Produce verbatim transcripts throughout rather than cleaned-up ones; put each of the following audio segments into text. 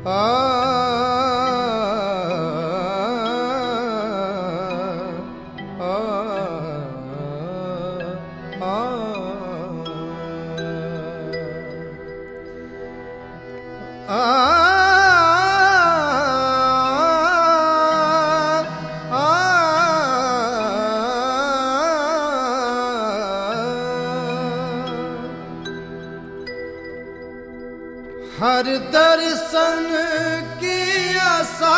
हर दर्शन की आशा,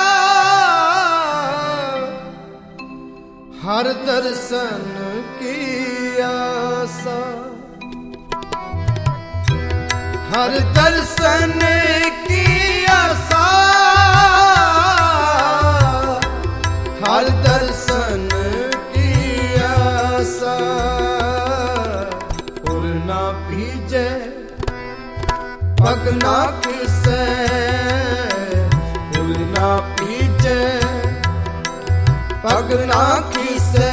हर दर्शन की आशा, हर दर्शन की आशा, हर दर्शन की आशा, पूर्णा भीजे पगना किसे, पूर्णा भीजे पगना किसे,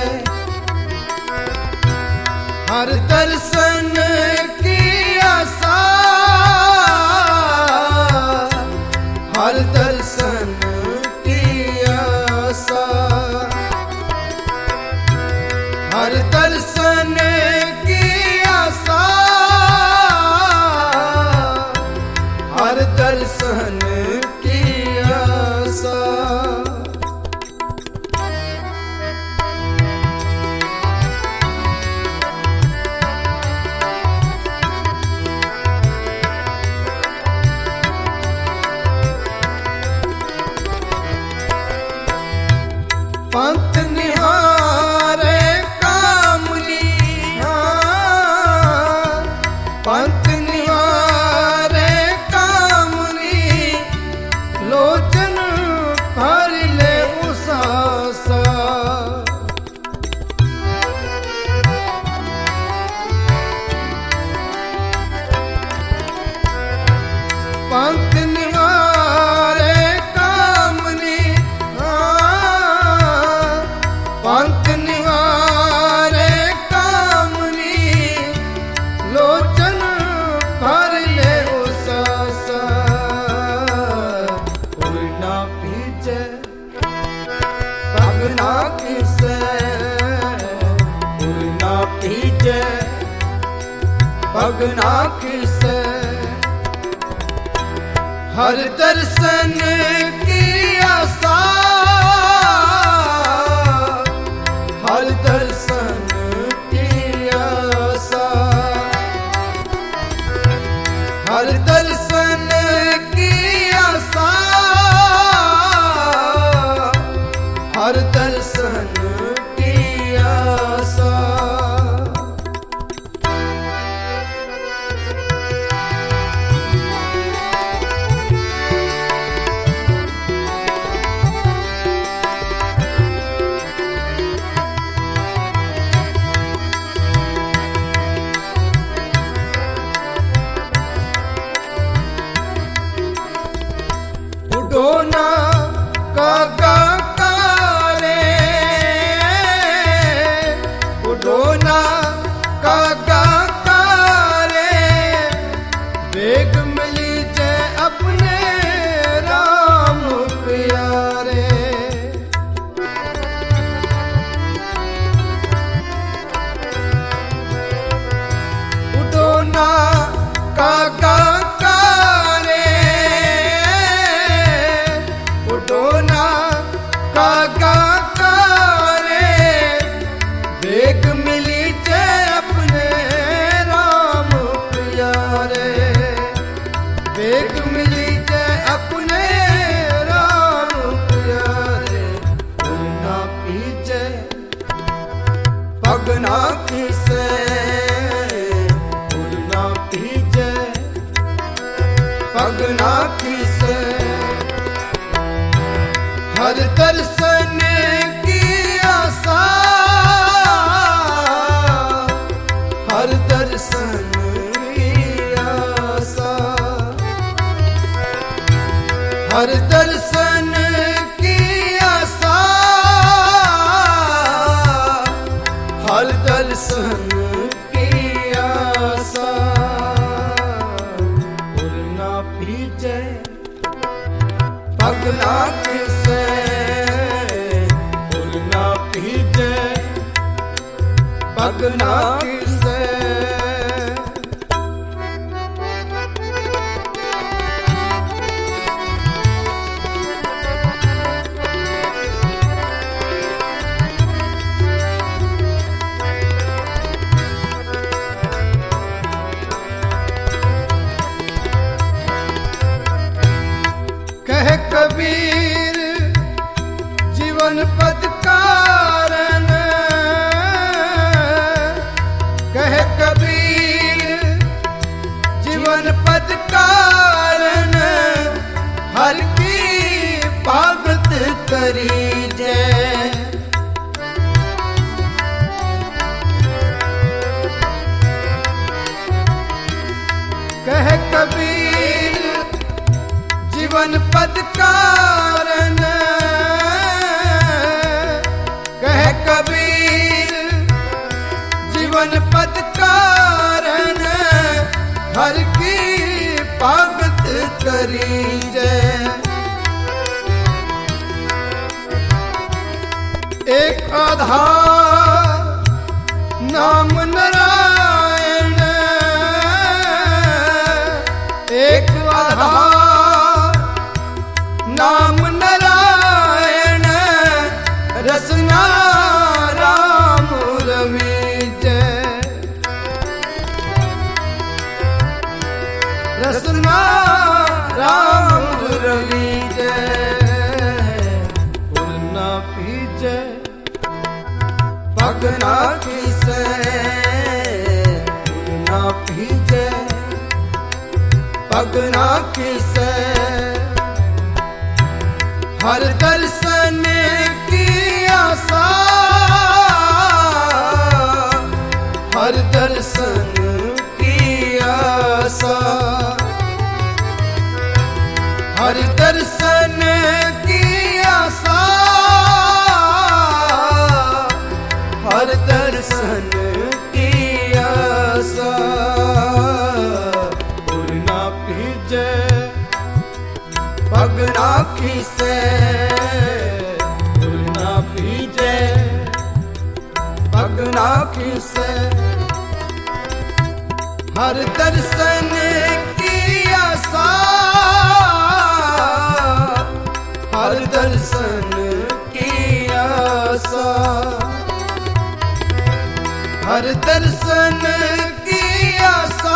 हर दर्शन की आशा, हर दर्शन की आशा, हर दर्शन की आशा, हर दर्शन की आशा। पंथ निहारे कामनी, पंथ निहारे कामनी, लोचन भर ले उसासा, पंथ निहारे कामनी, पंथ निहारे कामनी, लोचन भर ले उसासा, पूर्णा भीजे पगना किसे, पूर्णा भीजे पगना किसे, हर दर्शन की आशा, हर दर्शन की आशा, हर दर्शन की आशा, हर दर्शन की आशा। उडोना कागा कारे, उडोना कागा कारे, वेग मिली जे अपने राम प्यारे, उडोना कागा कागा कारे, वेग मिली जे अपने राम प्यारे, वेग मिली जे अपने राम प्यारे, पूर्णा भीजे पगना किसे, पूर्णा भीजे पगना किसे, हर दर्शन की आशा, हर दर्शन की आशा, हर दर्शन की आशा, हर दर्शन की आशा, पूर्णा भीजे भगना किसे फूल ना भीजे भगना किसे। कह कबीर जीवन पद कारण, कह कबीर जीवन पद कारण, हर की पावत करी जय। कह कबीर जीवन पद कारण, कह कबीर जीवन पद कारण, हर की पावत करी जय। एक आधार नाम नारायण, एक आधार नाम नारायण, रसना राम रमी जय। रसना राम रमी जय। पूर्णा पीजे भगना किसे पूर्णा पीजे भगना किसे। हर दर्शन की आशा हर दर्शन की आशा हर दर्शन की आशा हर दर्शन की आशा। पूर्णा भीजे भगना किसे पूर्णा भीजे भगना किसे। हर दर्शन की आशा हर दर्शन की आशा हर दर्शन की आशा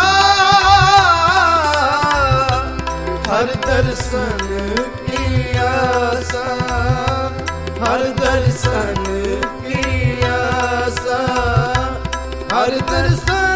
हर दर्शन की आशा हर दर्शन की आशा हर दर्शन